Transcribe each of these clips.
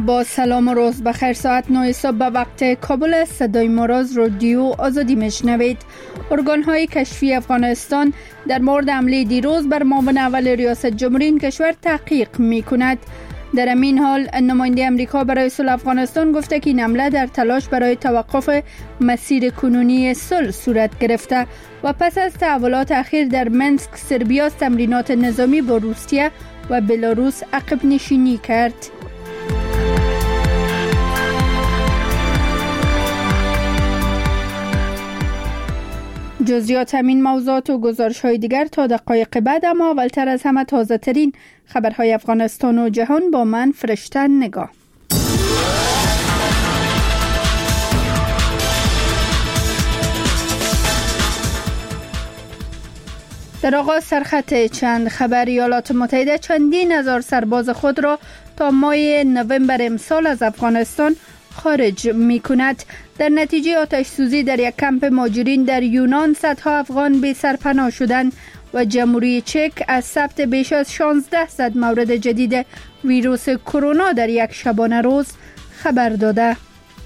با سلام و روز بخیر. ساعت 9 صبح به وقت کابل صدای ما را از رادیو آزادی میشنوید. ارگان‌های کشفی افغانستان در مورد حمله دیروز بر معاون اول ریاست جمهوری این کشور تحقیق می‌کند. در همین حال نماینده امریکا برای صلح افغانستان گفته که این حمله در تلاش برای توقف مسیر کنونی صلح صورت گرفته و پس از تحولات اخیر در منسک سربیا تمرینات نظامی با روسیه و بلاروس عقب نشینی کرد. جزئیات همین موضوعات و گزارش‌های دیگر تا دقایق بعد، اما اولتر از همه تازه ترین خبرهای افغانستان و جهان با من فرشته نگاه. در آغاز سرخط چند خبر. ایالات متحده چندین هزار سرباز خود را تا ماه نوامبر امسال از افغانستان خارج می کند. در نتیجه آتش سوزی در یک کمپ مهاجرین در یونان صدها افغان بی سرپناه شدند و جمهوری چک از ثبت بیش از 1600 مورد جدید ویروس کرونا در یک شبانه روز خبر داده.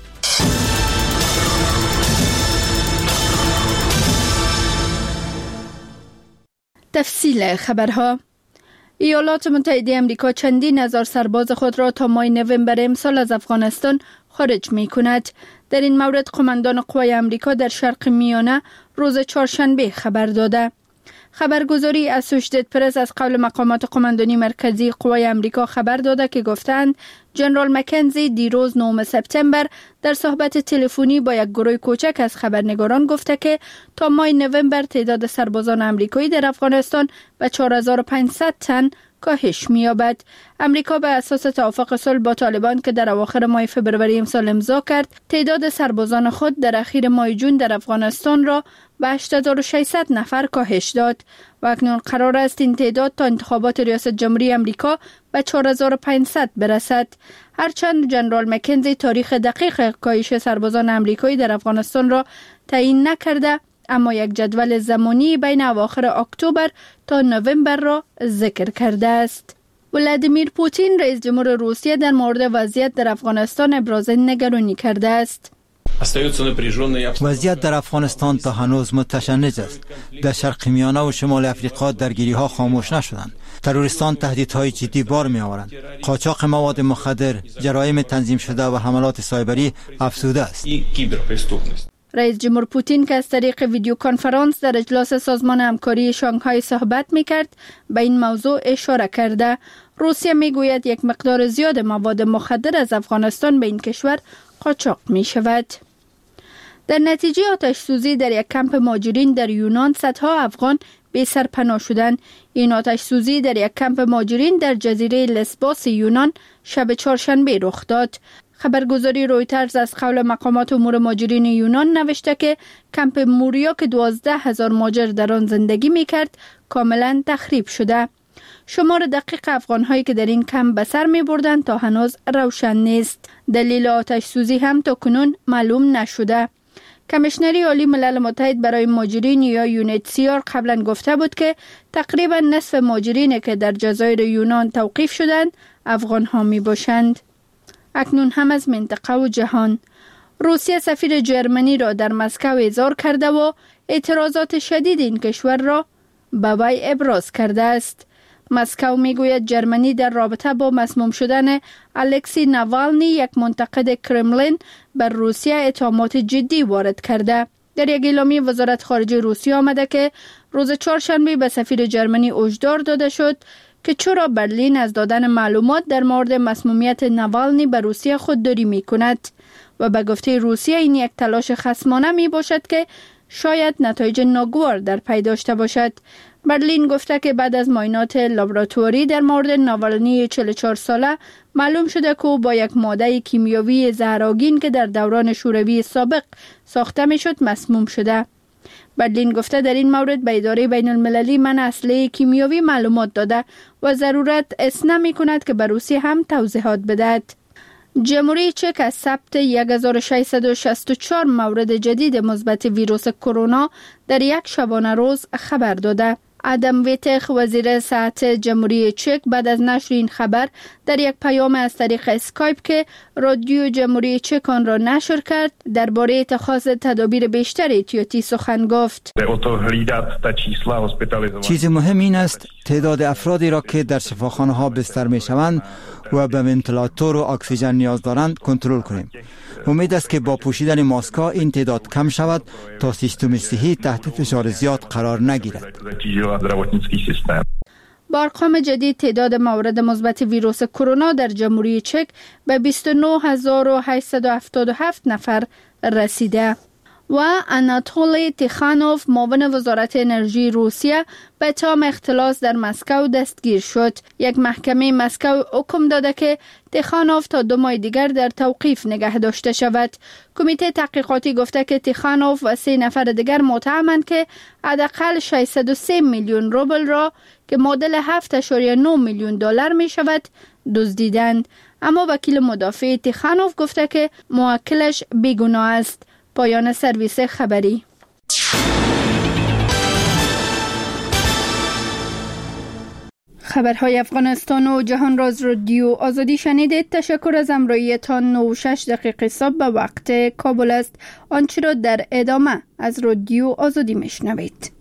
تفصیل خبرها. ایالات متحده آمریکا چندین هزار سرباز خود را تا ماه نوامبر امسال از افغانستان خارج می کند. در این مورد قماندان قوای آمریکا در شرق میانه روز چهارشنبه خبر داده. خبرگزاری اسوشیتد پرس از قول مقامات قماندانی مرکزی قوای آمریکا خبر داده که گفتند جنرال مکنزی دیروز 9 سپتامبر در صحبت تلفنی با یک گروه کوچک از خبرنگاران گفته که تا ماه نوامبر تعداد سربازان آمریکایی در افغانستان به 4500 تن کاهش می‌یابد. امریکا به اساس توافق صلح با طالبان که در اواخر ماه فبروری امسال امضا کرد، تعداد سربازان خود در اخیر ماه جون در افغانستان را به 8600 نفر کاهش داد و اکنون قرار است این تعداد تا انتخابات ریاست جمهوری امریکا به 4500 برسد. هرچند جنرال مکنزی تاریخ دقیق کاهش سربازان امریکایی در افغانستان را تعیین نکرده، اما یک جدول زمانی بین اواخر اکتبر تا نوامبر را ذکر کرده است. ولادیمیر پوتین رئیس جمهور روسیه در مورد وضعیت در افغانستان ابراز نگرانی کرده است. وضعیت در افغانستان تا هنوز متشنج است. در شرق میانه و شمال افریقا درگیری‌ها خاموش نشدند. تروریستان تهدیدهای جدی بار می‌آورند. قاچاق مواد مخدر، جرایم تنظیم شده و حملات سایبری افزوده است. رئیس جمهور پوتین که از طریق ویدیو کنفرانس در اجلاس سازمان همکاری شانگهای صحبت می‌کرد، به این موضوع اشاره کرده. روسیه می‌گوید یک مقدار زیاد مواد مخدر از افغانستان به این کشور قاچاق می‌شود. در نتیجه آتش سوزی در یک کمپ مهاجرین در یونان صدها افغان بی سرپناه شدند. این آتش سوزی در یک کمپ مهاجرین در جزیره لسبوس یونان شب چهارشنبه رخ داد. خبرگزاری رویترز از قول مقامات امور مهاجرین یونان نوشته که کمپ موریا که 12000 مهاجر در آن زندگی می‌کرد کاملا تخریب شده. شمار دقیق افغان‌هایی که در این کمپ به سر می‌بردند تا هنوز روشن نیست. دلیل آتش سوزی هم تا کنون معلوم نشده. کمیشنری عالی ملل متحد برای مهاجرین یا یونیتسیار قبلا گفته بود که تقریبا نصف مهاجرینی که در جزایر یونان توقیف شدند افغان‌ها میباشند. اکنون هم از منطقه و جهان. روسیه سفیر جرمنی را در مسکو احضار کرده و اعتراضات شدید این کشور را به وی ابراز کرده است. مسکو میگوید جرمنی در رابطه با مسموم شدن الکسی ناوالنی یک منتقد کرملین بر روسیه اتهامات جدی وارد کرده. در یک اعلامیه وزارت خارجه روسیه آمده که روز چهارشنبه به سفیر جرمنی هشدار داده شد که چرا برلین از دادن معلومات در مورد مسمومیت ناوالنی به روسیه خودداری می کند و به گفته روسیه این یک تلاش خصمانه می باشد که شاید نتایج ناگوار در پی داشته باشد. برلین گفته که بعد از معاینات لابراتواری در مورد ناوالنی 44 ساله معلوم شده که او با یک ماده کیمیایی زهرآگین که در دوران شوروی سابق ساخته می شد مسموم شده. برلین گفته در این مورد به اداره بین المللی منع اسلحه کیمیایی معلومات داده و ضرورت حس نمی کند که به روسیه هم توضیحات بدهد. جمهوری چک از ثبت 1664 مورد جدید مثبت ویروس کرونا در یک شبانه روز خبر داده. آدم ویتخ وزیر صحت جمهوری چک بعد از نشر این خبر در یک پیام از طریق اسکایپ که رادیو جمهوری چک آن را نشر کرد درباره اتخاذ تدابیر بیشتر احتیاطی سخن گفت. چیز مهم این است تعداد افرادی را که در شفاخانه ها بستر می شوند و به ونتیلاتور و اکسیژن نیاز دارند کنترل کنیم. امید است که با پوشیدن ماسک‌ها این تعداد کم شود تا سیستم صحی تحت فشار زیاد قرار نگیرد. با ارقام جدید تعداد موارد مثبت ویروس کرونا در جمهوری چک به 29877 نفر رسیده. و آناتولی تیخانوف معاون وزارت انرژی روسیه به اتهام اختلاس در مسکو دستگیر شد. یک محکمه مسکو حکم داده که تیخانوف تا 2 ماه دیگر در توقیف نگه داشته شود. کمیته تحقیقاتی گفته که تیخانوف و 3 نفر دیگر متهمند که حداقل 603 میلیون روبل را که معادل 7.9 میلیون دلار می شود دزدیدند. اما وکیل مدافع تیخانوف گفته که موکلش بیگناه است. پایان سرویس خبری. خبرهای افغانستان و جهان را از رادیو آزادی شنیدید. تشکر از همراهیتان. 9:06 صبح به وقت کابل است. آنچه را در ادامه از رادیو آزادی میشنوید.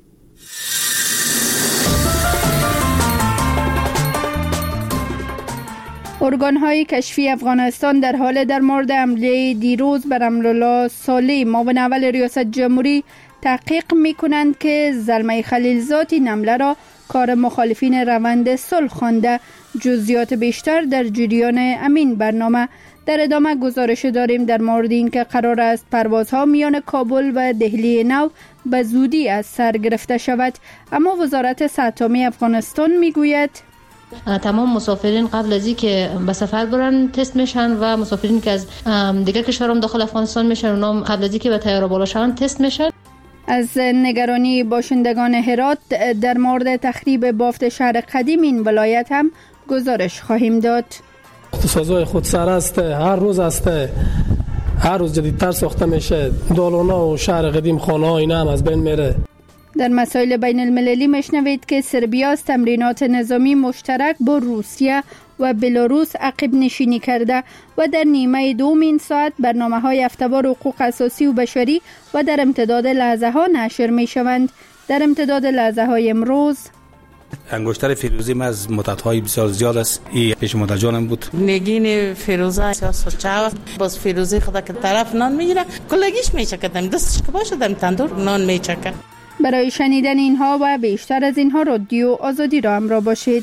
ارگان‌های کشفی افغانستان در حال در مورد حمله دیروز بر امرالله صالح معاون اول ریاست جمهوری تحقیق می‌کنند که زلمه خلیلزاد این حمله را کار مخالفین روند صلح خوانده. جزئیات بیشتر در جریان امین برنامه. در ادامه گزارش داریم در مورد اینکه قرار است پروازها میان کابل و دهلی نو به زودی از سر گرفته شود، اما وزارت صحت عامه افغانستان میگوید تمام مسافرین قبل از اینکه به سفر برن تست میشن و مسافرین که از دیگر کشورها داخل افغانستان میشن اونها قبل از اینکه به طیاره بالا شون تست میشن. از نگرانی باشندگان هرات در مورد تخریب بافت شهر قدیم این ولایت هم گزارش خواهیم داد. اقتصادهای خودسر است، هر روز است، هر روز جدیدتر ساخته میشه. دالونا و شهر قدیم خانه ها اینا هم از بین میره. در مسائل بین المللی مشنوید که سربیا از تمرینات نظامی مشترک با روسیه و بلاروس عقب نشینی کرده و در نیمه دوم این ساعت برنامه‌های هفته‌وار حقوق اساسی و بشری و در امتداد لحظه ها نشر می شوند. در امتداد لحظه های امروز انگشتر فیروزی من از مدت‌های بسیار زیاد است. این پیش مادر جانم بود. نگین فیروزه سیاست باز فیروزی خدا که طرف نان میگیره کلگیش میچکدم دستش که باشه دم تندور نان میچکه. برای شنیدن اینها و بیشتر از اینها رادیو آزادی را همراه باشید.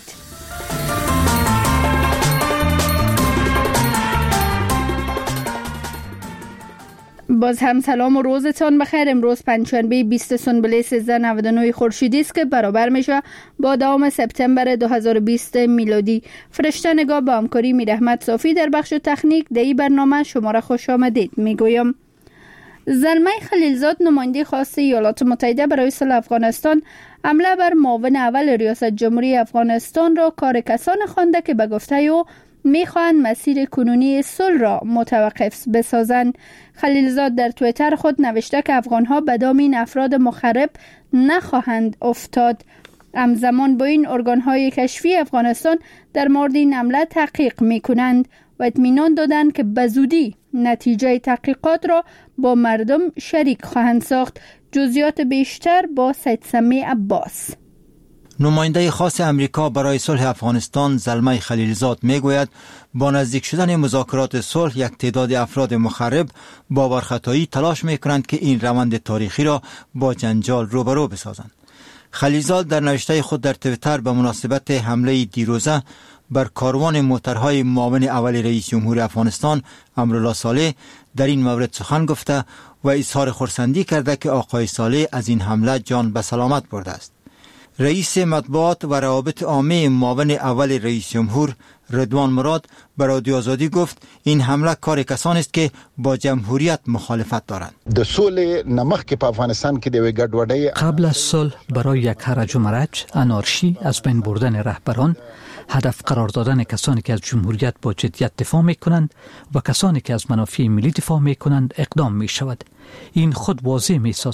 باز هم سلام و روزتان بخیر. امروز پنجشنبه 20 سنبله 1399 خورشیدی است که برابر میشه با دوام سپتامبر 2020 میلادی. فرشته نگاه با همکاری میرحمت صافی در بخش تکنیک در این برنامه شما را خوش آمدید میگویم. زلمه خلیلزاد نماینده خاص ایالات متحده برای صلح افغانستان حمله بر معاون اول ریاست جمهوری افغانستان را کار کسان خوانده که به گفته او میخواهند مسیر کنونی صلح را متوقف بسازند. خلیلزاد در توییتر خود نوشته که افغانها به دام این افراد مخرب نخواهند افتاد. همزمان با این ارگان‌های کشفی افغانستان در مورد این حمله تحقیق میکنند و اطمینان دادند که به زودی نتیجه تحقیقات را با مردم شریک خواهند ساخت. جزئیات بیشتر با سید سمی عباس. نماینده خاص امریکا برای صلح افغانستان زلمه خلیلزاد میگوید با نزدیک شدن مذاکرات صلح یک تعداد افراد مخرب باورخطایی تلاش میکنند که این روند تاریخی را با جنجال روبرو بسازند. خلیلزاد در نوشته خود در توییتر به مناسبت حمله دیروزه بر کاروان موترهای معاون اول رئیس جمهور افغانستان امرالله صالح در این مورد سخن گفته و اظهار خرسندی کرده که آقای صالح از این حمله جان به سلامت برده است. رئیس مطبوعات و روابط عامه معاون اول رئیس جمهور رضوان مراد به رادیو آزادی گفت این حمله کار کسانی است که با جمهوریت مخالفت دارند. د سولې نمخ کې په افغانستان کې د ګډوډۍ قبل از صلح برای یک هرج و مرج، انارشی، از بین بردن رهبران، هدف قرار دادن کسانی که از جمهوریت با جدیت دفاع می کنند و کسانی که از منافع ملی دفاع می کنند اقدام می شود. این خود واضح می سازد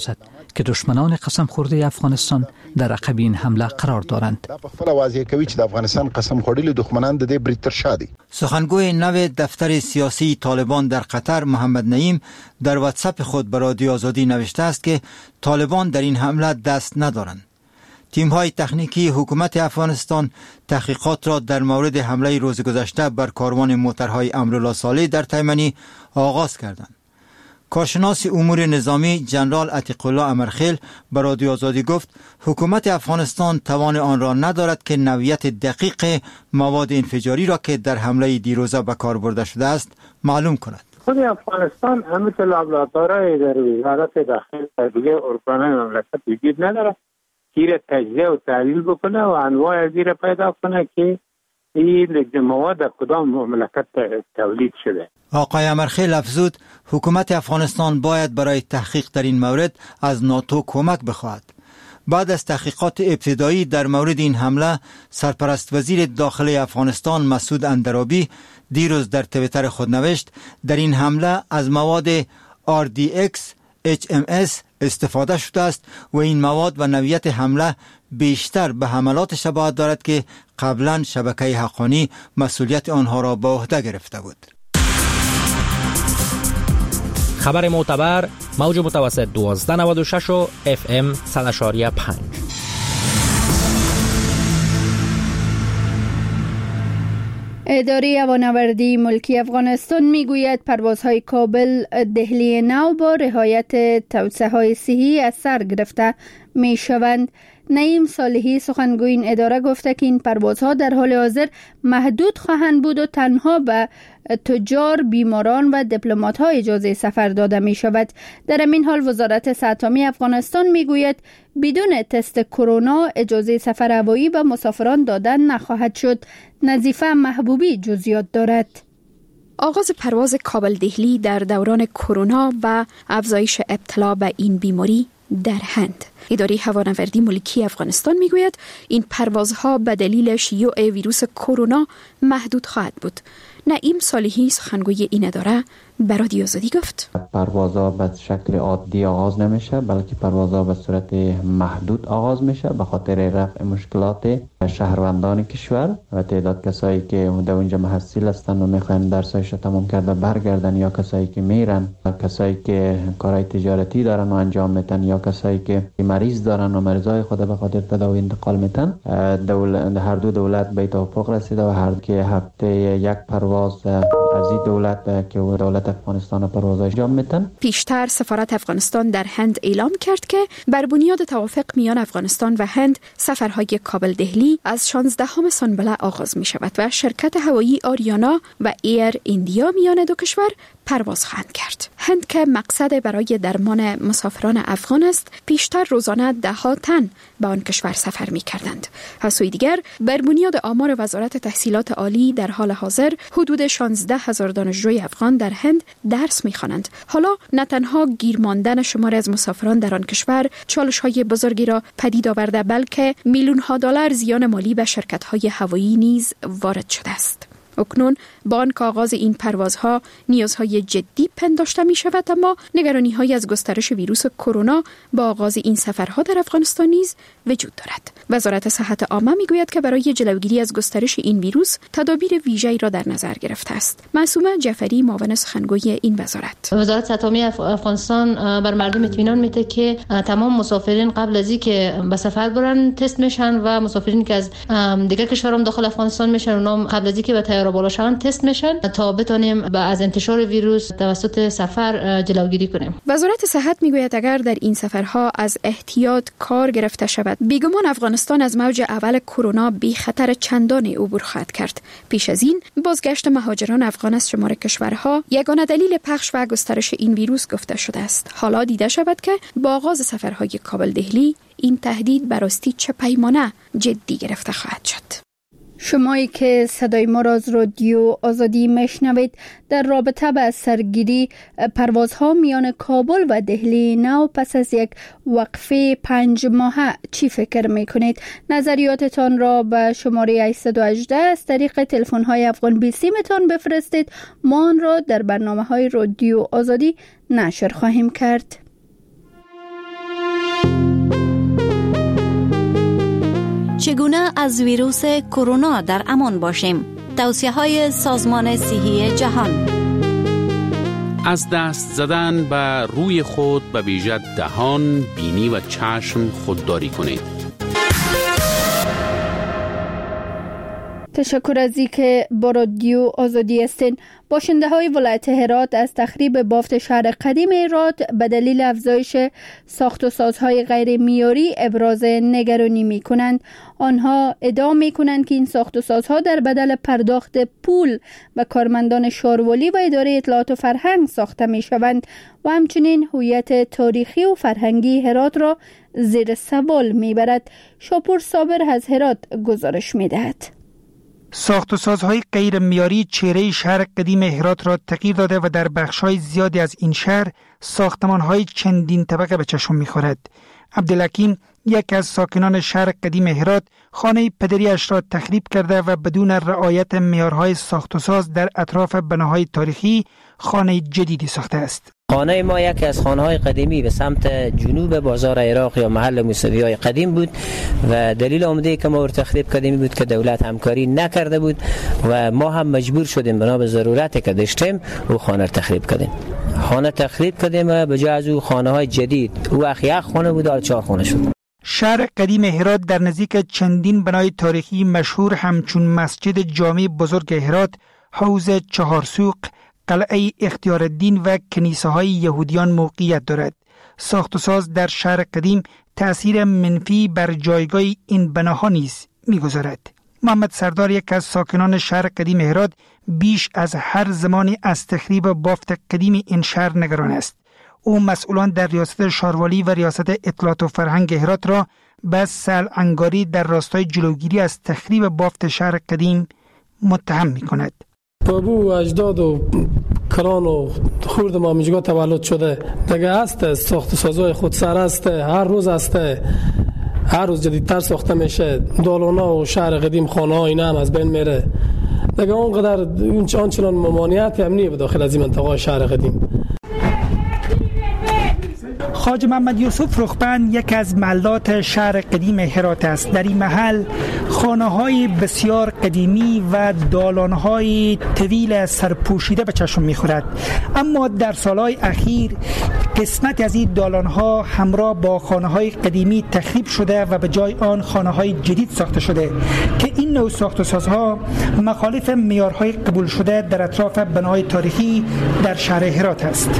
که دشمنان قسم خورده افغانستان در عقب این حمله قرار دارند. په خپل واضح کوي چې د افغانستان قسم خوړلي دښمنان د دې برید تر شا دي. سخنگوی نو دفتر سیاسی طالبان در قطر محمد نعیم در واتساپ خود به رادیو آزادی نوشته است که طالبان در این حمله دست ندارند. تیم‌های تکنیکی حکومت افغانستان تحقیقات را در مورد حمله روز گذشته بر کاروان موترهای امرالله صالح در تیمنی آغاز کردند. کارشناس امور نظامی جنرال عتیق الله امرخیل به رادیو آزادی گفت حکومت افغانستان توان آن را ندارد که نوعیت دقیق مواد انفجاری را که در حمله دیروزه به کار برده شده است معلوم کند. خود افغانستان همه لابراتوارهای در وزارت داخل و دیگه ارگانهای مملکت وجود نداره که تجزیه و تحلیل بکنه و انواع از این پیدا کنه که این مواد کدام مملکت تولید شده. آقای امرخیل افزود حکومت افغانستان باید برای تحقیق در این مورد از ناتو کمک بخواهد. بعد از تحقیقات ابتدایی در مورد این حمله، سرپرست وزیر داخلی افغانستان مسعود اندرابی دیروز در توییتر خود نوشت در این حمله از مواد RDX HMS استفاده شده است و این مواد و نوعیت حمله بیشتر به حملات شباهت دارد که قبلا شبکه حقانی مسئولیت آنها را به عهده گرفته بود. خبر معتبر موج متوسط 1296 و FM 100.5. اداره هوانوردی ملکی افغانستان میگوید پروازهای کابل دهلی نو با رعایت توصیه‌های صحی از سر گرفته می شوند. نعیم صالحی سخنگوی این اداره گفته که این پروازها در حال حاضر محدود خواهند بود و تنها به تجار، بیماران و دیپلمات‌ها اجازه سفر داده می شود. در این حال وزارت صحت عامه افغانستان می گوید بدون تست کرونا اجازه سفر هوایی به مسافران دادن نخواهد شد. نظیفه محبوبی جزئیات دارد. آغاز پرواز کابل دهلی در دوران کرونا و افزایش ابتلا به این بیماری در هند. اداره هوانوردی ملکی افغانستان میگوید این پروازها به دلیل شیوع ویروس کرونا محدود خواهد بود. نعیم صالحی سخنگوی این اداره به رادیو آزادی گفت پروازها به شکل عادی آغاز نمیشه بلکه پروازها به صورت محدود آغاز میشه به خاطر رفع مشکلات شهروندان کشور و تعداد کسایی که در اونجا محصل هستند و میخواین درسایش تمام کرده برگردن یا کسایی که میرن کسایی که کارهای تجارتی دارن و انجام میدن یا کسایی که مریض دارن و مریضای خود به خاطر تداوی انتقال میدن. هر دو دولت به توافق رسیده و هر که هفته یک پرواز از این دولت که دولت افغانستان پرواز انجام میدن. پیشتر سفارت افغانستان در هند اعلام کرد که بر بنیاد توافق میان افغانستان و هند سفرهای کابل دهلی از 16 سانبله آغاز می شود و شرکت هوایی آریانا و ایر ایندیا میان دو کشور پرواز خواهند کرد. هند که مقصد برای درمان مسافران افغان است، پیشتر روزانه 10 تن به آن کشور سفر می کردند. از سوی دیگر بر بنیاد آمار وزارت تحصیلات عالی در حال حاضر حدود 16,000 دانشجوی افغان در هند درس می خوانند. حالا نه تنها گیر ماندن شمار از مسافران در آن کشور چالش‌های بزرگی را پدید آورده بلکه میلیون‌ها دلار زیان مالی به شرکت‌های هوایی نیز وارد شده است. اکنون با آنکه آغاز این پروازها نیازهای جدی پنداشته می شود اما نگرانی‌های از گسترش ویروس کرونا با آغاز این سفرها در افغانستان نیز وجود دارد. وزارت صحت عامه می گوید که برای جلوگیری از گسترش این ویروس تدابیر ویژه‌ای را در نظر گرفته است. معصومه جعفری معاون سخنگوی این وزارت صحت عامه افغانستان بر مردم اطمینان میده که تمام مسافرین قبل از اینکه به سفر برن تست میشن و مسافرین که از دیگر کشورها داخل افغانستان میشن اونها قبل از اینکه به طیاره بالا شوند تست میشن تا بتونیم از انتشار ویروس توسط سفر جلوگیری کنیم. وزارت صحت میگوید اگر در این سفرها از احتیاط کار گرفته شود بیگمان افغانستان از موج اول کرونا بی خطر چندانی عبور خواهد کرد. پیش از این بازگشت مهاجران افغان از شمار کشورها یگانه دلیل پخش و گسترش این ویروس گفته شده است. حالا دیده شود که با آغاز سفرهای کابل دهلی این تهدید به راستی چه پیمانه جدی گرفته خواهد شد. شمایی که صدای ما را از رادیو آزادی میشنوید در رابطه با سرگیری پروازها میان کابل و دهلی نو پس از یک وقفه 5 ماهه چی فکر میکنید؟ نظریاتتان را به شماره 818 از طریق تلفن های افغان بیسی میتون بفرستید. ما آن را در برنامه های رادیو آزادی نشر خواهیم کرد. چگونه از ویروس کرونا در امان باشیم؟ توصیه‌های سازمان صحی جهان. از دست زدن به روی خود به ویژه دهان، بینی و چشم خودداری کنید. تشکر از اینکه با رادیو آزادی هستین. باشنده های ولایت هرات از تخریب بافت شهر قدیم هرات به دلیل افزایش ساخت و سازهای غیر معیاری ابراز نگرانی می کنند. آنها ادعا می کنند که این ساخت و سازها در بدل پرداخت پول به کارمندان شاروالی و اداره اطلاعات و فرهنگ ساخته می شوند و همچنین هویت تاریخی و فرهنگی هرات را زیر سوال می برد. شاپور صابر از هرات گزارش می دهد. ساخت و سازهای غیر معیاری چهره شهر قدیم هرات را تغییر داده و در بخش‌های زیادی از این شهر ساختمان‌های چندین طبقه به چشم می‌خورد. عبدالحکیم، یک از ساکنان شهر قدیم هرات، خانه پدریش را تخریب کرده و بدون رعایت معیارهای ساخت و ساز در اطراف بناهای تاریخی خانه جدیدی ساخته است. خانه ما یکی از خانه‌های قدیمی به سمت جنوب بازار عراق یا محل موسوی‌های قدیم بود و دلیل عمده که ما تخریب کردیم بود که دولت همکاری نکرده بود و ما هم مجبور شدیم بنا به ضرورتی که داشتیم او خانه تخریب کردیم. خانه تخریب کردیم و به جای از او خانه‌های جدید او یک خانه بود و 4 خانه شد. شهر قدیم هرات در نزدیک چندین بنای تاریخی مشهور همچون مسجد جامع بزرگ هرات، حوض چهارسوق، قلعه اختیارالدین و کنیسه‌های یهودیان موقعیت دارد. ساخت و ساز در شهر قدیم تأثیر منفی بر جایگاه این بناها نیز می‌گذارد. محمد سردار، یک از ساکنان شهر قدیم هرات، بیش از هر زمانی از تخریب بافت قدیم این شهر نگران است. او مسئولان در ریاست شاروالی و ریاست اطلاعات و فرهنگ هرات را به سلعنگاری در راستای جلوگیری از تخریب بافت شهر قدیم متهم می‌کند. بابو اجداد و کران و خورد ما میجگاه تولد شده دیگه هست، ساخت و سازهای خودسر است، هر روز است، هر روز جدیدتر ساخته میشه. دالونا و شهر قدیم خانه ها اینا هم از بین میره دیگه. اونقدر آنچنان ممانعت هم نیه به داخل از این منطقه شهر قدیم. خواجه محمد یوسف رخبند یک از محلات شهر قدیم هرات است. در این محل خانه‌های بسیار قدیمی و دالان‌های طویل سرپوشیده به چشم می‌خورد، اما در سالهای اخیر قسمت از این دالان‌ها همراه با خانه‌های قدیمی تخریب شده و به جای آن خانه‌های جدید ساخته شده که این نوع ساخت‌وسازها مخالف معیارهای قبول شده در اطراف بناهای تاریخی در شهر هرات است.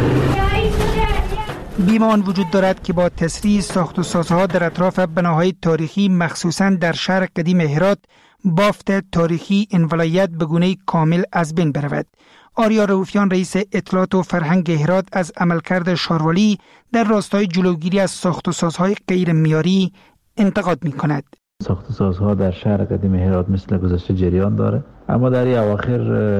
بیمان وجود دارد که با تسریع ساخت و سازها در اطراف بناهای تاریخی مخصوصاً در شهر قدیم هرات بافت تاریخی این ولایت به گونه کامل از بین برود. آریا رؤوفیان، رئیس اطلاعات و فرهنگ هرات، از عملکرد شاروالی در راستای جلوگیری از ساخت و سازهای غیر معیاری انتقاد می‌کند. ساخت و سازها در شهر قدیم هرات مثل گذشته جریان داره، اما در این اواخر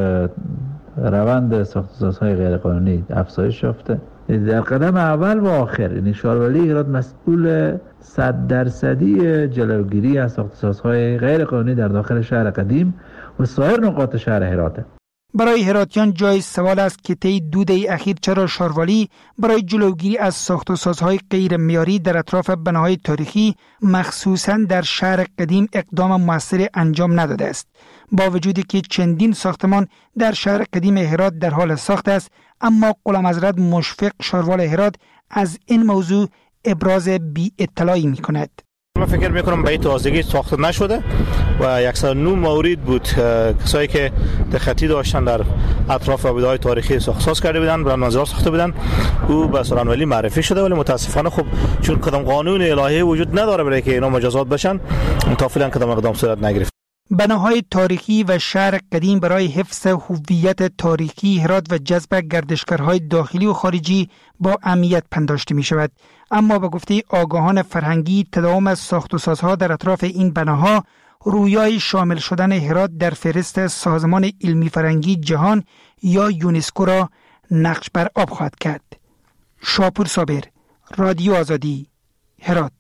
روند ساخت و سازهای غیر قانونی افزایش یافته. در قدم اول و آخر یعنی شاروالی هرات مسئول 100% جلوگیری از ساخت و سازهای غیر قانونی در داخل شهر قدیم و سایر نقاط شهر هرات. برای هراتیان جای سوال است که طی 2 دهه اخیر چرا شاروالی برای جلوگیری از ساخت و سازهای غیر معیاری در اطراف بناهای تاریخی مخصوصاً در شهر قدیم اقدام موثری انجام نداده است. با وجودی که چندین ساختمان در شهر قدیم هرات در حال ساخت است، اما غلامحضرت مشفق شاروال هرات از این موضوع ابراز بی اطلاعی می کند. من فکر میکنم به این تازگی ساخته نشده و 109 مورد بود کسایی که دختی داشتن در اطراف آبادهای تاریخی ساخت کرده بودن، برای منظر ساخته بودن، او به سرانولی معرفی شده، ولی متاسفانه خب چون کدام قانون الهی وجود نداره برای که اینا مجازات بشن، تا فعلا کدام اقدام صورت نگرفت. بناهای تاریخی و شهر قدیم برای حفظ هویت تاریخی هرات و جذب گردشگرهای داخلی و خارجی با اهمیت پنداشته می شود، اما به گفته آگاهان فرهنگی تداوم از ساخت و سازها در اطراف این بناها رویای شامل شدن هرات در فهرست سازمان علمی فرهنگی جهان یا یونسکو را نقش بر آب خواهد کرد. شاپور صابر، رادیو آزادی، هرات.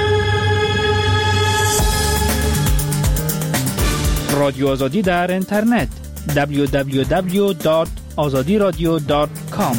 رادیو آزادی در اینترنت www.azadiradio.com.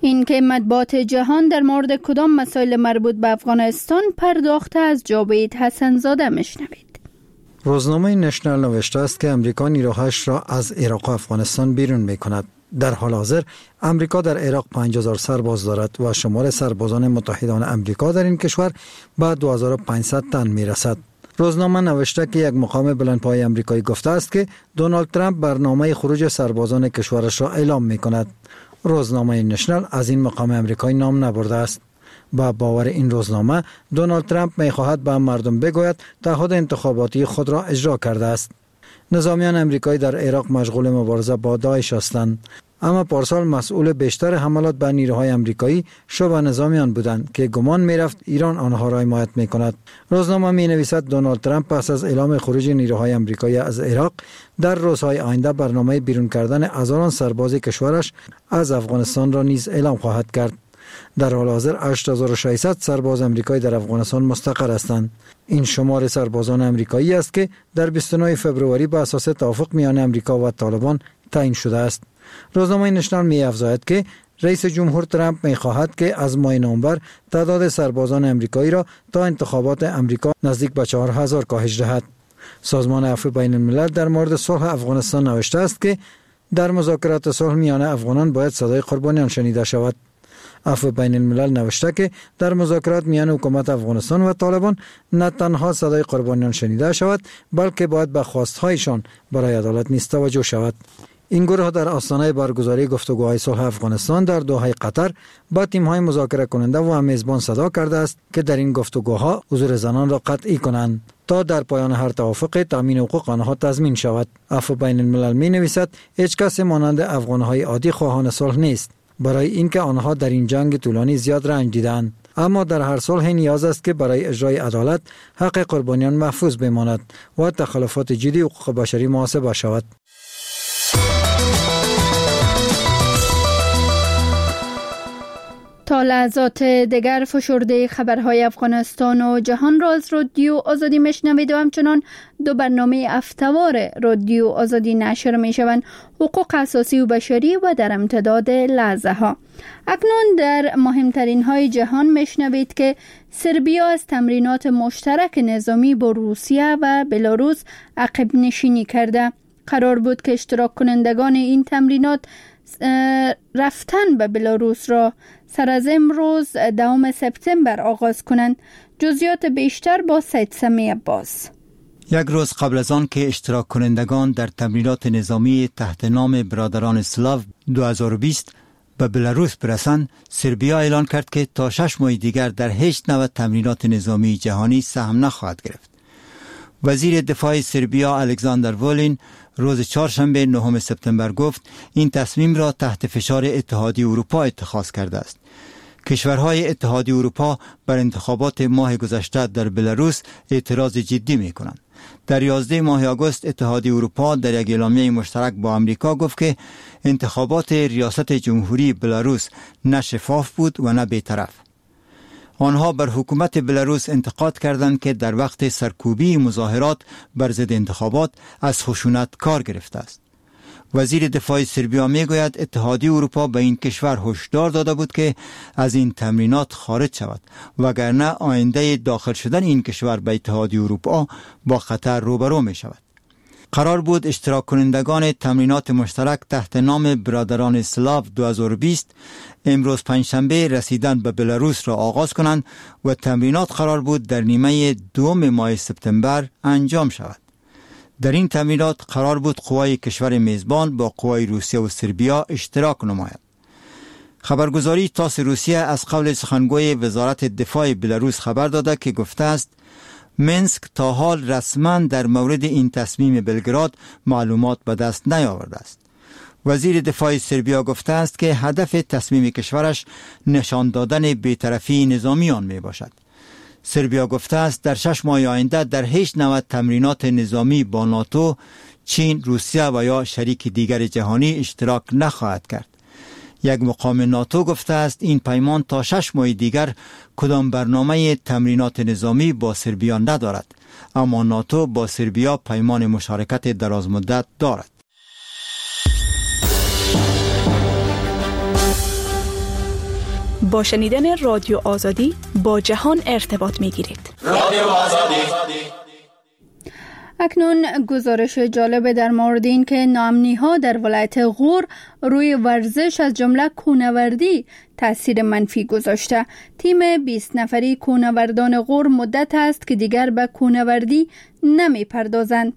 این که مطبوعات جهان در مورد کدام مسائل مربوط به افغانستان پرداخته از جاوید حسنزاده میشنوید. روزنامه نشنال نوشته است که امریکا نیروهاش را از عراق و افغانستان بیرون می‌کند. در حال حاضر امریکا در عراق 5000 سرباز دارد و شمار سربازان متحدان امریکا در این کشور به 2500 تن می‌رسد. روزنامه نوشته که یک مقام بلندپایه امریکایی گفته است که دونالد ترامپ برنامه خروج سربازان کشورش را اعلام می‌کند. روزنامه نشنال از این مقام امریکایی نام نبرده است. با باور این روزنامه دونالد ترامپ می‌خواهد به مردم بگوید تعهد انتخاباتی خود را اجرا کرده است. نظامیان امریکایی در عراق مشغول مبارزه با داعش هستند، اما پارسال مسئول بیشتر حملات به نیروهای امریکایی شبه نظامیان بودند که گمان می‌رفت ایران آنها را حمایت می‌کند. روزنامه می‌نویسد دونالد ترامپ پس از اعلام خروج نیروهای امریکایی از عراق در روزهای آینده برنامه بیرون کردن هزاران سرباز کشورش از افغانستان را نیز اعلام خواهد کرد. در حال حاضر 8600 سرباز امریکایی در افغانستان مستقر هستند. این شمار سربازان امریکایی است که در 29 فوریه بر اساس توافق میان امریکا و طالبان تعیین شده است. روزنامه نشنال می‌افزاید که رئیس جمهور ترامپ می‌خواهد که از ماه نوامبر تعداد سربازان امریکایی را تا انتخابات امریکا نزدیک به 4000 کاهش دهد. سازمان عفو بین الملل در مورد صلح افغانستان نوشته است که در مذاکرات صلح میان افغانان باید صدای قربانیان شنیده شود. عفو بین الملل نوشته که در مذاکرات میان حکومت افغانستان و طالبان نه تنها صدای قربانیان شنیده شود، بلکه باید به خواستهایشان برای عدالت نیز توجه شود. این گروه در آستانه برگزاری گفتگوهای صلح افغانستان در دوحه قطر با تیم‌های مذاکره کننده و میزبان صدا کرده است که در این گفتگوها حضور زنان را قطعی کنند تا در پایان هر توافق تامین حقوق آنها تضمین شود. عفو بین الملل می‌نویسد هیچ کس مانند افغان‌های عادی خواهان صلح نیست، برای اینکه آنها در این جنگ طولانی زیاد رنج دیدند، اما در هر صلح نیاز است که برای اجرای عدالت حق قربانیان محفوظ بماند و تخلفات جدی حقوق بشری محاسبه شود. تا لحظات دیگر فشرده خبرهای افغانستان و جهان را از رادیو آزادی میشنوید و همچنان دو برنامه هفته‌وار رادیو آزادی نشر میشوند: حقوق اساسی و بشری و در امتداد لحظه ها. اکنون در مهمترین های جهان میشنوید که سربیا از تمرینات مشترک نظامی با روسیه و بلاروس عقب نشینی کرده. قرار بود که اشتراک کنندگان این تمرینات رفتن به بلاروس را سر از امروز 2 سپتامبر آغاز کنند. جزئیات بیشتر با سید سمی عباس. یک روز قبل از آن که اشتراک کنندگان در تمرینات نظامی تحت نام برادران اسلاو 2020 به بلاروس برسند، سربیا اعلان کرد که تا 6 ماه دیگر در هیچ نوع تمرینات نظامی جهانی سهم نخواهد گرفت. وزیر دفاع سربیا الکساندر وولین روز چهارشنبه 9 سپتامبر گفت این تصمیم را تحت فشار اتحادیه اروپا اتخاذ کرده است. کشورهای اتحادیه اروپا بر انتخابات ماه گذشته در بلاروس اعتراض جدی می کنند. در 11 ماه آگوست اتحادیه اروپا در یک اعلامیه مشترک با آمریکا گفت که انتخابات ریاست جمهوری بلاروس نه شفاف بود و نه بی‌طرف. آنها بر حکومت بلاروس انتقاد کردند که در وقت سرکوبی مظاهرات بر ضد انتخابات از خشونت کار گرفته است. وزیر دفاع سربیا میگوید اتحادیه اروپا به این کشور هشدار داده بود که از این تمرینات خارج شود، وگرنه آینده داخل شدن این کشور به اتحادیه اروپا با خطر روبرو می شود. قرار بود اشتراک کنندگان تمرینات مشترک تحت نام برادران اسلاو 2020 امروز پنجشنبه رسیدن به بلاروس را آغاز کنند و تمرینات قرار بود در نیمه دوم ماه سپتامبر انجام شود. در این تمرینات قرار بود قوای کشور میزبان با قوای روسیه و سربیا اشتراک نماید. خبرگزاری تاس روسیه از قول سخنگوی وزارت دفاع بلاروس خبر داده که گفته است منسک تا حال رسما در مورد این تصمیم بلگراد معلومات به دست نیاورده است. وزیر دفاع سربیا گفته است که هدف تصمیم کشورش نشان دادن بی‌طرفی نظامی آن می باشد. سربیا گفته است در 6 ماه آینده در هیچ نوع تمرینات نظامی با ناتو، چین، روسیه و یا شریک دیگر جهانی اشتراک نخواهد کرد. یک مقام ناتو گفته است این پیمان تا 6 ماه دیگر کدام برنامه تمرینات نظامی با سربیا ندارد، اما ناتو با سربیا پیمان مشارکت درازمدت دارد. با شنیدن رادیو آزادی با جهان ارتباط می‌گیرید. رادیو آزادی. اکنون گزارش جالب در مورد این که ناامنی‌ها در ولایت غور روی ورزش از جمله کوهنوردی تاثیر منفی گذاشته. تیم 20 نفری کوهنوردان غور مدت است که دیگر به کوهنوردی نمی‌پردازند.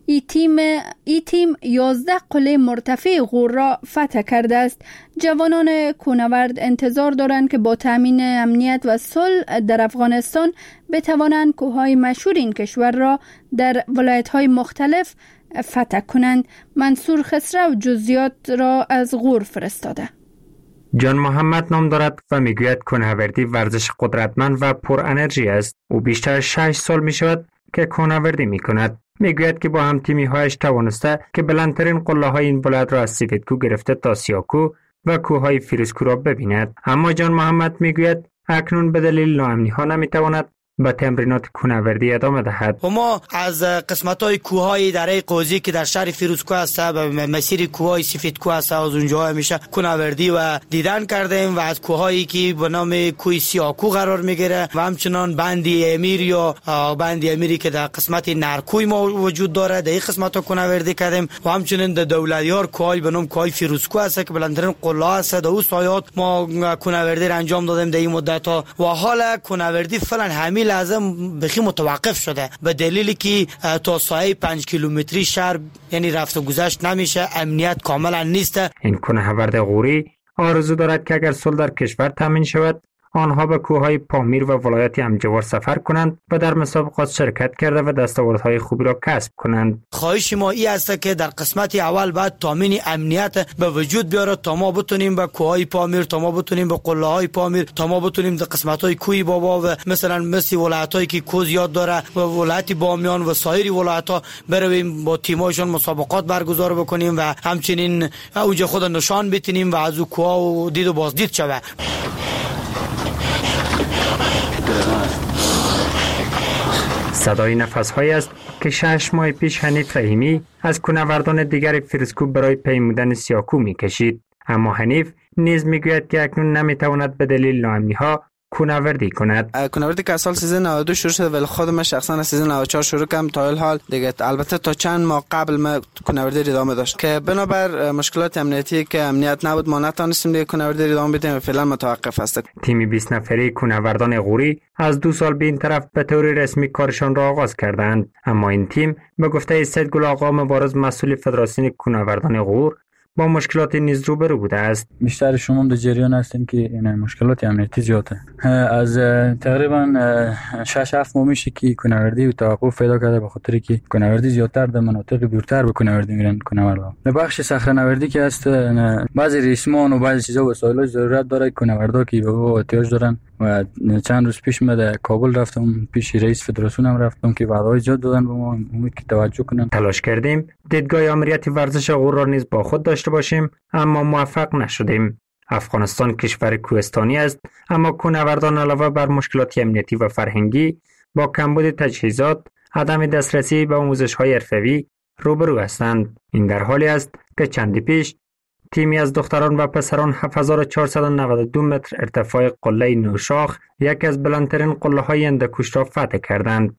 این تیم 11 قله مرتفع غور را فتح کرده است. جوانان کوهنورد انتظار دارند که با تامین امنیت و صلح در افغانستان بتوانند کوههای مشهور این کشور را در ولایت‌های مختلف فتح کنند. منصور خسرو جزئیات را از غور فرستاده. جان محمد نام دارد و میگوید کوهنوردی ورزش قدرتمند و پر انرژی است. او بیشتر از 6 سال می شود که کوهنوردی می کند. میگوید که با هم تیمی هایش توانسته که بلندترین قله های این ولایت را از سفیدکو گرفته تا سیاکو و کوههای فیروزکو را ببیند. اما جان محمد میگوید اکنون به دلیل ناامنی ها نمیتواند به تمرینات کوهنوردی ادامه دهد. ما از قسمت‌های کوههای دره قوزی که در شهر فیروزکو است و مسیر کوههای سفیدکو است از اونجا میشه کوهنوردی و دیدن کردیم و از کوههایی که به نام کوه سیاکو قرار میگیره و همچنان بندی امیر یا بندی امیری که در قسمت نرکوی ما وجود داره در این قسمت‌ها کوهنوردی کردیم و همچنین در دولتیار کوههای به نام کوه فیروزکو است که بلندترین قله است. در اون سایات ما کوهنوردی را انجام دادیم در این مدت‌ها و حالا کوهنوردی فعلا همین لازم بخی متوقف شده به دلیلی که تا سایه 5 کیلومتری شهر یعنی رفت و گذشت نمیشه، امنیت کاملا نیست. این کوهنورد غوری آرزو دارد که اگر صلح در کشور تامین شود آنها به کوههای پامیر و ولایت همجوار سفر کنند و در مسابقات شرکت کرده و دستاوردهای خوبی را کسب کنند. خواهش ما این است که در قسمت اول بعد تامین امنیت به وجود بیاره تا ما بتونیم به کوههای پامیر، تا ما بتونیم به قله های پامیر، تا ما بتونیم در قسمت‌های کوی بابا و مثل ولایت‌هایی که کوه زیاد داره و ولایت بامیان و سایر ولایت‌ها برویم با تیم‌هاشون مسابقات برگزار بکنیم و همچنین اونجا خود نشان بتونیم و از کوه و دید و بازدید شود. صدای نفس‌هایی است که 6 ماه پیش حنیف رحیمی از کوهنوردان دیگر فیروزکو برای پیمودن سیاکو می‌کشید. اما حنیف نیز می‌گوید که اکنون نمی‌تواند به دلیل ناامنی‌ها کوهنوردی کند. کوهنوردی که سال 1392 شروع شده ولی خود من شخصا از 1394 شروع کردم تا حال دیگه. البته تا چند ماه قبل ما کوهنوردی ادامه داشت که بنابر مشکلات امنیتی که امنیت نبود ما نتونستیم دیگه کوهنوردی ادامه بدیم و فعلا متوقف است. تیم 20 نفری کوهنوردان غوری از 2 سال به این طرف به طور رسمی کارشان را آغاز کردند. اما این تیم به گفته سید گل آقا مبارز مسئول فدراسیون کوهنوردان غور با مشکلات نیز روبرو بوده است. بیشتر شما در جریان هستین که این مشکلات امنیتی زیاده. از تقریبا 6-7 ماه میشه که کوهنوردی توقف پیدا کرده به خاطر که کوهنوردی زیادتر در مناطق دورتر به کوهنوردی میرن کوهنوردان. به بخش صخره‌نوردی که هست بعضی ریسمان و بعضی چیزا وسایل ضرورت داره کوهنوردا که به او احتیاج دارن و چند روز پیش من در کابل رفتم پیش رئیس فدراسیون هم رفتم که وعده‌های زیاد دادن به ما امید که توجه کنن. تلاش کردیم دیدگاه امنیتی ورزش غور را نیز با خود داشته باشیم اما موفق نشدیم. افغانستان کشور کوهستانی است اما کوهنوردان علاوه بر مشکلات امنیتی و فرهنگی با کمبود تجهیزات، عدم دسترسی به آموزش‌های حرفه‌ای روبرو هستند. این در حالی است که چندی پیش تیمی از دختران و پسران 7492 متر ارتفاع قله نوشاخ یکی از بلندترین قله‌های هندوکش را فتح کردند.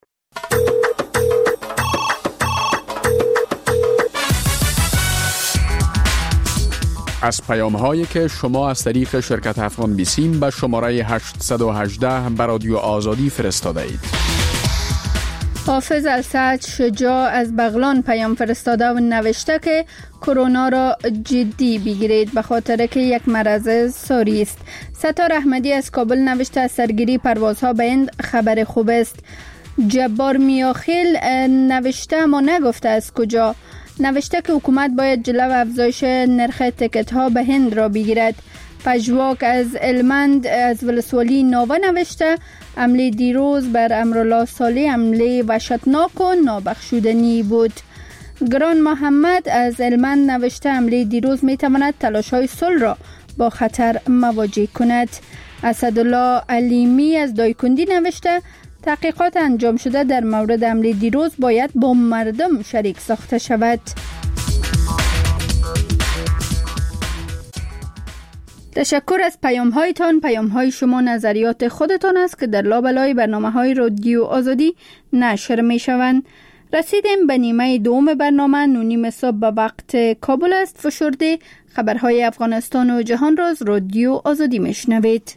از پیام‌هایی که شما از طریق شرکت افغان بیسیم به شماره 818 به رادیو آزادی فرستاده اید. حافظ السعد شجاع از بغلان پیام فرستاده و نوشته که کرونا را جدی بگیرید به خاطر که یک مرض ساری است. ستار احمدی از کابل نوشته از سرگیری پروازها به هند خبر خوب است. جبار میاخیل نوشته اما نگفته از کجا. نوشته که حکومت باید جلو افزایش نرخ تکت ها به هند را بگیرد. پژواک از المند از ولسوالی ناوه نوشته حمله دیروز بر امرالله صالح حمله وحشتناک و نابخشودنی بود. گران محمد از المند نوشته حمله دیروز می تواند تلاش های صلح را با خطر مواجه کند. اسدالله علیمی از دایکندی نوشته تحقیقات انجام شده در مورد حمله دیروز باید با مردم شریک ساخته شود. تشکر از پیام هایتان. پیام های شما نظریات خودتان است که در لابلای برنامه های رادیو آزادی نشر می شوند. رسیدیم به نیمه دوم برنامه. 9:30 صبح به وقت کابل است. فشرده خبرهای افغانستان و جهان را از رادیو آزادی می شنوید.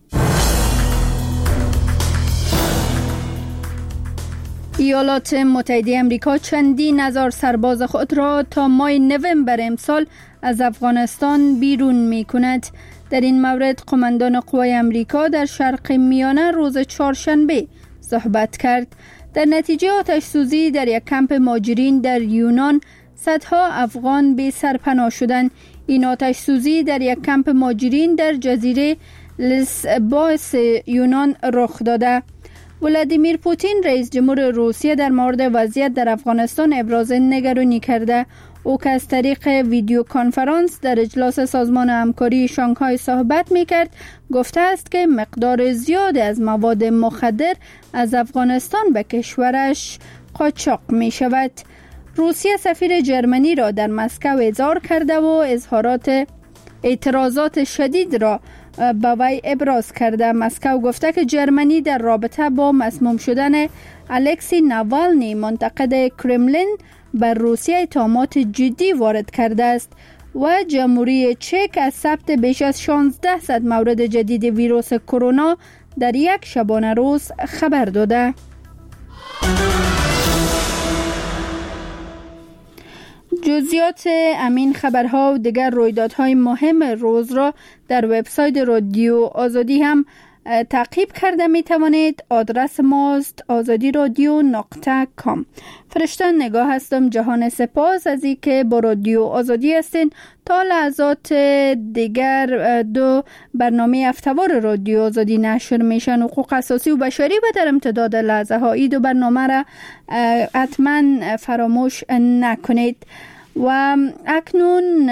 ایالات متحده آمریکا چندین هزار سرباز خود را تا ماه نوامبر امسال از افغانستان بیرون می کند. در این مورد قماندان قوای آمریکا در شرق میانه روز چهارشنبه صحبت کرد. در نتیجه آتش سوزی در یک کمپ مهاجرین در یونان صدها افغان به سر پناه شدند. این آتش سوزی در یک کمپ مهاجرین در جزیره لسبوس یونان رخ داده. ولادیمیر پوتین رئیس جمهور روسیه در مورد وضعیت در افغانستان ابراز نگرانی کرده. او که از طریق ویدیو کنفرانس در اجلاس سازمان همکاری شانگهای صحبت می‌کرد، گفته است که مقدار زیادی از مواد مخدر از افغانستان به کشورش قاچاق می‌شود. روسیه سفیر جرمنی را در مسکو احضار کرده و اعتراضات شدید را به وی ابراز کرده. مسکو گفته که جرمنی در رابطه با مسموم شدن الکسی ناوالنی منتقد کرملین بر روسیه اتهامات جدی وارد کرده است و جمهوری چک از ثبت بیش از 1600 مورد جدید ویروس کرونا در یک شبانه روز خبر داده. جزئیات امین خبرها و دیگر رویدادهای مهم روز را در وبسایت رادیو آزادی هم تعقیب کرده می توانید. آدرس ماست azadi.radio.com. فرشته نگاه هستم. جهان سپاس از این که با رادیو آزادی هستین. تا لحظات دیگر دو برنامه هفته‌وار رادیو آزادی نشر میشن. حقوق اساسی و بشری و در امتداد لحظه ها این دو برنامه را حتما فراموش نکنید. و اکنون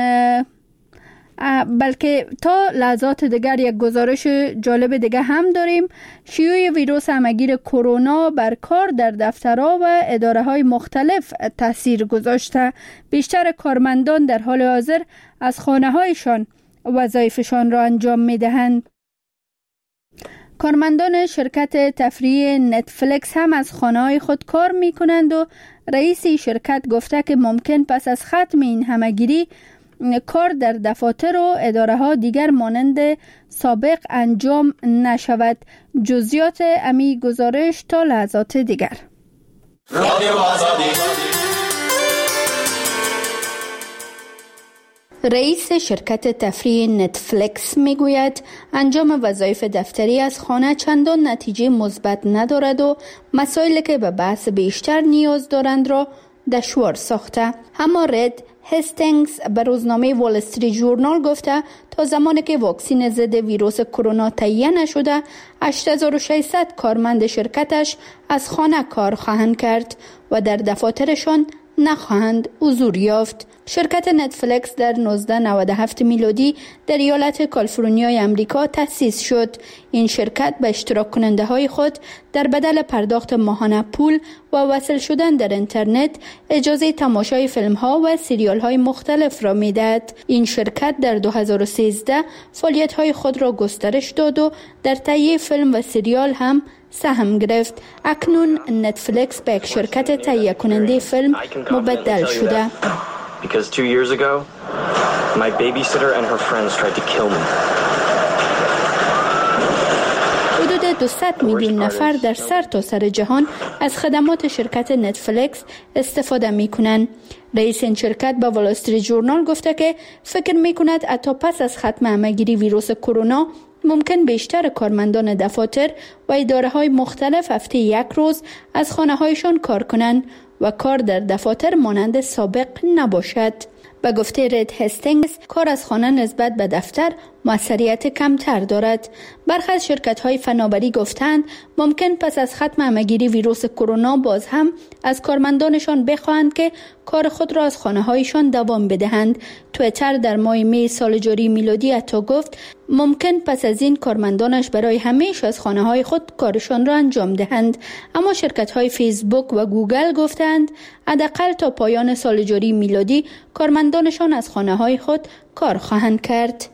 بلکه تا لحظات دیگر یک گزارش جالب دیگه هم داریم. شیوع ویروس همگیر کرونا بر کار در دفترها و اداره های مختلف تاثیر گذاشته. بیشتر کارمندان در حال حاضر از خانه هایشان وظایفشان را انجام می دهند. کارمندان شرکت تفریحی نتفلیکس هم از خانه های خود کار می کنند و رئیس شرکت گفته که ممکن پس از ختم این همگیری کار در دفاتر و اداره ها دیگر مانند سابق انجام نشود. جزئیات امی گزارش تا لحظات دیگر. رئیس شرکت تفریح نتفلیکس میگوید انجام وظایف دفتری از خانه چندان نتیجه مثبت ندارد و مسائلی که به بحث بیشتر نیاز دارند را دشوار ساخته. اما رد هستینگز به روزنامه وال استریت ژورنال گفته تا زمانی که واکسن ضد ویروس کرونا تهیه نشده 8600 کارمند شرکتش از خانه کار خواهند کرد و در دفاترشان نخواهند حضور یافت. شرکت نتفلیکس در 1997 میلادی در ایالت کالیفرنیای آمریکا تأسیس شد. این شرکت به اشتراک کننده های خود در بدل پرداخت ماهانه پول و وصل شدن در اینترنت اجازه تماشای فیلم ها و سریال های مختلف را میدهد. این شرکت در 2013 فعالیت های خود را گسترش داد و در تهیه فیلم و سریال هم سهم گرفت. اکنون نتفلیکس به یک شرکت تهیه کننده فیلم مبدل شده. Because 2 years ago, my babysitter and her friends tried to kill me. حدود 200 میلیون نفر در سرتاسر جهان از خدمات شرکت نتفلیکس استفاده میکنند. رئیس این شرکت به وال استریت ژورنال گفته که فکر میکند حتی پس از ختم همه‌گیری ویروس کرونا ممکن بیشتر کارمندان دفاتر و اداره های مختلف هفته یک روز از خانه هایشان کار کنند و کار در دفاتر مانند سابق نباشد. به گفته رد هستینگز کار از خانه نسبت به دفتر موثریت کمتر دارد. برخی از شرکت‌های فناوری گفتند ممکن پس از ختم همه‌گیری ویروس کرونا باز هم از کارمندانشان بخواهند که کار خود را از خانه‌هایشان دوام بدهند. توییتر در ماه می سال جاری میلادی حتی گفت ممکن پس از این کارمندانش برای همیشه از خانه‌های خود کارشان را انجام دهند. اما شرکت‌های فیسبوک و گوگل گفتند حداقل تا پایان سال جاری میلادی کارمندانشان از خانه‌های خود کار خواهند کرد.